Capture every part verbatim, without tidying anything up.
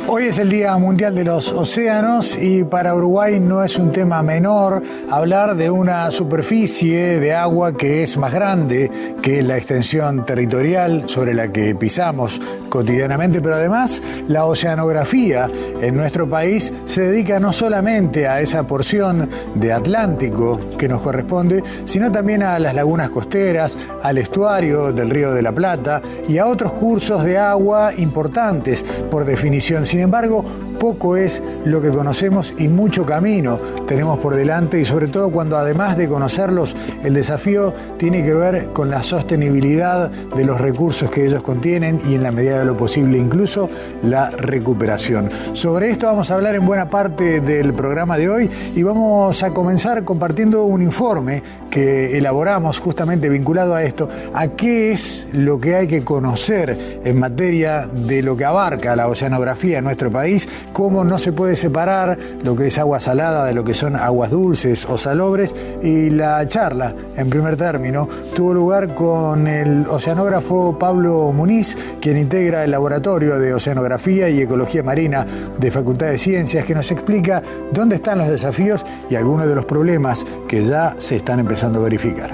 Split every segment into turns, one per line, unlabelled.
Hoy es el Día Mundial de los Océanos y para Uruguay no es un tema menor hablar de una superficie de agua que es más grande que la extensión territorial sobre la que pisamos cotidianamente, pero además la oceanografía en nuestro país se dedica no solamente a esa porción de Atlántico que nos corresponde, sino también a las lagunas costeras, al estuario del Río de la Plata y a otros cursos de agua importantes por definición. Sin embargo, poco es lo que conocemos y mucho camino tenemos por delante, y sobre todo cuando además de conocerlos, el desafío tiene que ver con la sostenibilidad de los recursos que ellos contienen y, en la medida de lo posible, incluso la recuperación. Sobre esto vamos a hablar en buena parte del programa de hoy y vamos a comenzar compartiendo un informe que elaboramos justamente vinculado a esto, a qué es lo que hay que conocer en materia de lo que abarca la oceanografía en nuestro país, cómo no se puede separar lo que es agua salada de lo que son aguas dulces o salobres. Y la charla, en primer término, tuvo lugar con el oceanógrafo Pablo Muniz, quien integra el Laboratorio de Oceanografía y Ecología Marina de Facultad de Ciencias, que nos explica dónde están los desafíos y algunos de los problemas que ya se están empezando a verificar.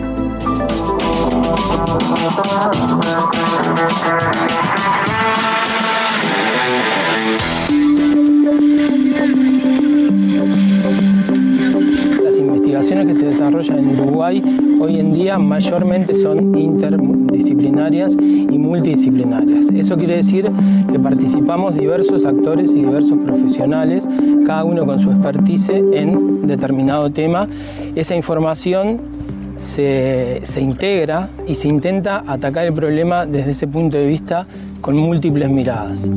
Las investigaciones que se desarrollan en Uruguay hoy en día mayormente son interdisciplinarias y multidisciplinarias. Eso quiere decir que participamos diversos actores y diversos profesionales, cada uno con su expertise en determinado tema. Esa información se, se integra y se intenta atacar el problema desde ese punto de vista con múltiples miradas.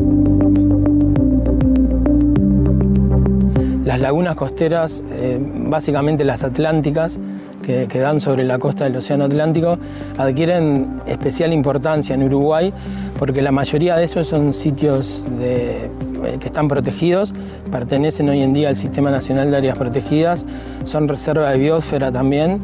Las lagunas costeras, eh, básicamente las atlánticas, que, que dan sobre la costa del Océano Atlántico, adquieren especial importancia en Uruguay porque la mayoría de esos son sitios de, eh, que están protegidos, pertenecen hoy en día al Sistema Nacional de Áreas Protegidas, son reserva de biosfera también,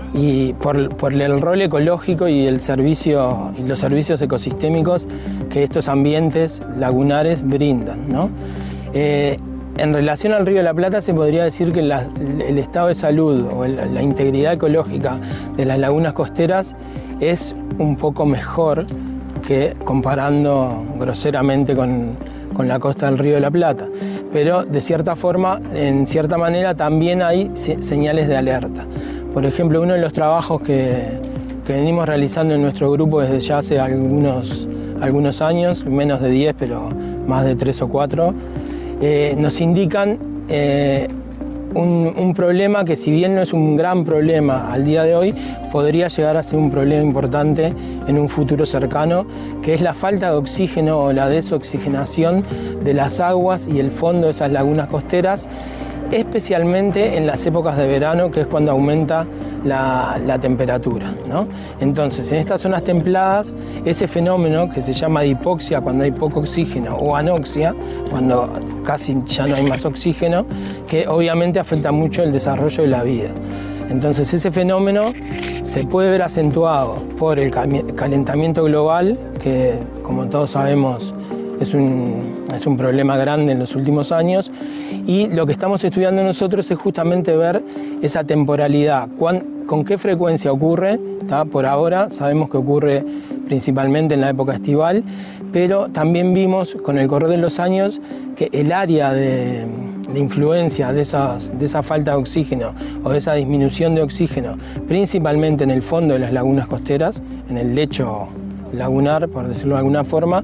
y por, por el rol ecológico y, el servicio, y los servicios ecosistémicos que estos ambientes lagunares brindan, ¿no? Eh, En relación al Río de la Plata, se podría decir que la, el estado de salud o el, la integridad ecológica de las lagunas costeras es un poco mejor que comparando groseramente con, con la costa del Río de la Plata. Pero de cierta forma, en cierta manera, también hay señales de alerta. Por ejemplo, uno de los trabajos que, que venimos realizando en nuestro grupo desde ya hace algunos, algunos años, menos de diez, pero más de tres o cuatro, Eh, nos indican eh, un, un problema que, si bien no es un gran problema al día de hoy, podría llegar a ser un problema importante en un futuro cercano, que es la falta de oxígeno o la desoxigenación de las aguas y el fondo de esas lagunas costeras, especialmente en las épocas de verano, que es cuando aumenta la, la temperatura, ¿no? Entonces, en estas zonas templadas, ese fenómeno que se llama de hipoxia, cuando hay poco oxígeno, o anoxia, cuando casi ya no hay más oxígeno, que obviamente afecta mucho el desarrollo de la vida. Entonces, ese fenómeno se puede ver acentuado por el calentamiento global, que, como todos sabemos, es un, es un problema grande en los últimos años, y lo que estamos estudiando nosotros es justamente ver esa temporalidad, cuán, con qué frecuencia ocurre. ¿tá? Por ahora sabemos que ocurre principalmente en la época estival, pero también vimos con el correr de los años que el área de, de influencia de, esas, de esa falta de oxígeno o de esa disminución de oxígeno, principalmente en el fondo de las lagunas costeras, en el lecho lagunar, por decirlo de alguna forma,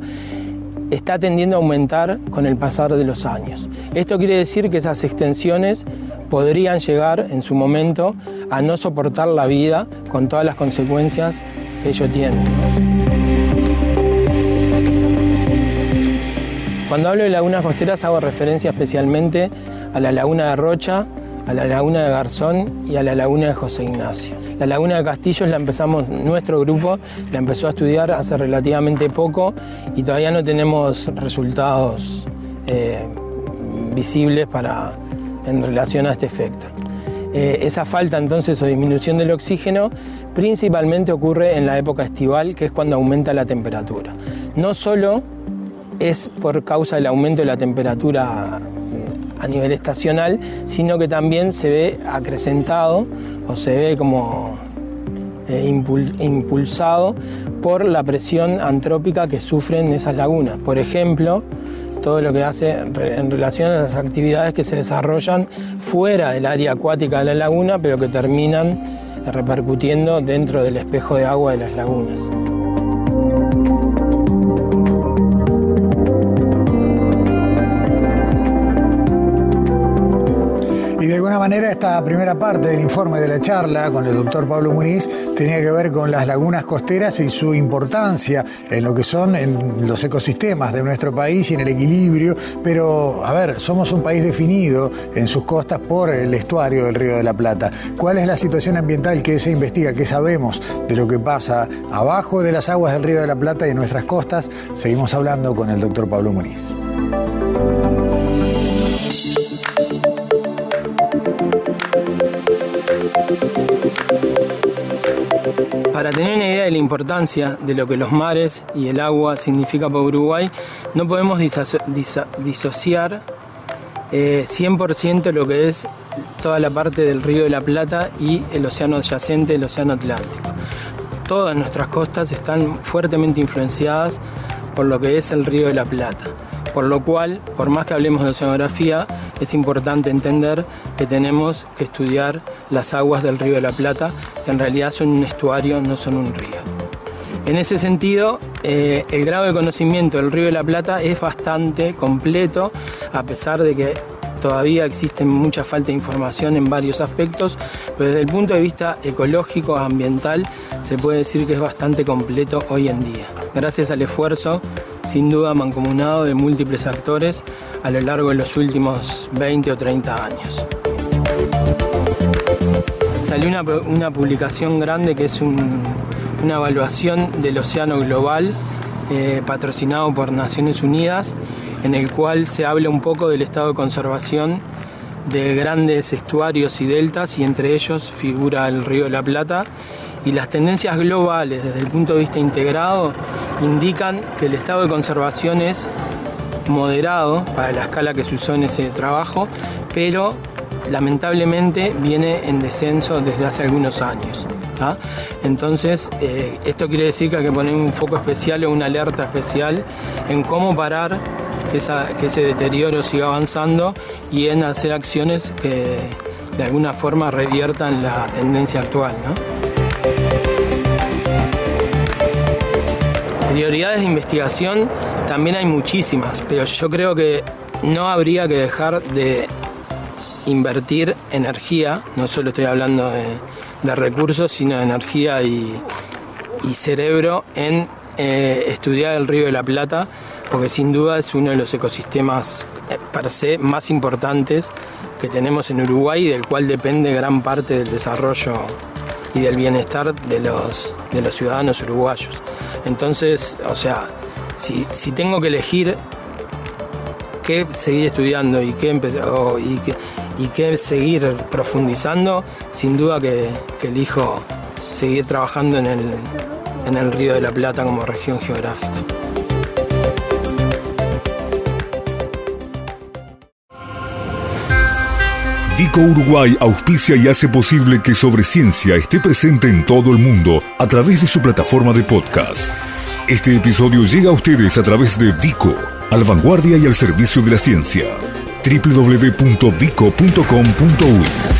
está tendiendo a aumentar con el pasar de los años. Esto quiere decir que esas extensiones podrían llegar en su momento a no soportar la vida con todas las consecuencias que ello tiene. Cuando hablo de lagunas costeras hago referencia especialmente a la laguna de Rocha, a la laguna de Garzón y a la laguna de José Ignacio. La laguna de Castillos la empezamos, nuestro grupo la empezó a estudiar hace relativamente poco y todavía no tenemos resultados eh, visibles para, en relación a este efecto. Eh, esa falta entonces o disminución del oxígeno principalmente ocurre en la época estival, que es cuando aumenta la temperatura. No solo es por causa del aumento de la temperatura a nivel estacional, sino que también se ve acrecentado o se ve como eh, impul- impulsado por la presión antrópica que sufren esas lagunas. Por ejemplo, todo lo que hace en relación a las actividades que se desarrollan fuera del área acuática de la laguna, pero que terminan repercutiendo dentro del espejo de agua de las lagunas.
Y de alguna manera esta primera parte del informe de la charla con el doctor Pablo Muniz tenía que ver con las lagunas costeras y su importancia en lo que son en los ecosistemas de nuestro país y en el equilibrio. Pero, a ver, somos un país definido en sus costas por el estuario del Río de la Plata. ¿Cuál es la situación ambiental que se investiga? ¿Qué sabemos de lo que pasa abajo de las aguas del Río de la Plata y en nuestras costas? Seguimos hablando con el doctor Pablo Muniz.
Para tener una idea de la importancia de lo que los mares y el agua significa para Uruguay, no podemos diso- diso- disociar eh, cien por ciento lo que es toda la parte del Río de la Plata y el océano adyacente, el océano Atlántico. Todas nuestras costas están fuertemente influenciadas por lo que es el Río de la Plata. Por lo cual, por más que hablemos de oceanografía, es importante entender que tenemos que estudiar las aguas del Río de la Plata, que en realidad son un estuario, no son un río. En ese sentido, eh, el grado de conocimiento del Río de la Plata es bastante completo, a pesar de que todavía existe mucha falta de información en varios aspectos, pero desde el punto de vista ecológico, ambiental, se puede decir que es bastante completo hoy en día. Gracias al esfuerzo, sin duda mancomunado, de múltiples actores a lo largo de los últimos veinte o treinta años. Salió una, una publicación grande que es un, una evaluación del océano global eh, patrocinado por Naciones Unidas, en el cual se habla un poco del estado de conservación de grandes estuarios y deltas, y entre ellos figura el Río de la Plata. Y las tendencias globales desde el punto de vista integrado indican que el estado de conservación es moderado para la escala que se usó en ese trabajo, pero lamentablemente viene en descenso desde hace algunos años. ¿tá? Entonces, eh, esto quiere decir que hay que poner un foco especial o una alerta especial en cómo parar que, esa, que ese deterioro siga avanzando y en hacer acciones que de alguna forma reviertan la tendencia actual, ¿no? Prioridades de investigación también hay muchísimas, pero yo creo que no habría que dejar de invertir energía, no solo estoy hablando de, de recursos, sino de energía y, y cerebro en eh, estudiar el Río de la Plata, porque sin duda es uno de los ecosistemas eh, per se más importantes que tenemos en Uruguay y del cual depende gran parte del desarrollo y del bienestar de los, de los ciudadanos uruguayos. Entonces, o sea, si, si tengo que elegir qué seguir estudiando y qué, empezar, o, y qué, y qué seguir profundizando, sin duda que, que elijo seguir trabajando en el, en el Río de la Plata como región geográfica.
Vico Uruguay auspicia y hace posible que Sobre Ciencia esté presente en todo el mundo a través de su plataforma de podcast. Este episodio llega a ustedes a través de Vico, a la vanguardia y al servicio de la ciencia. doble u doble u doble u punto vico punto com punto u y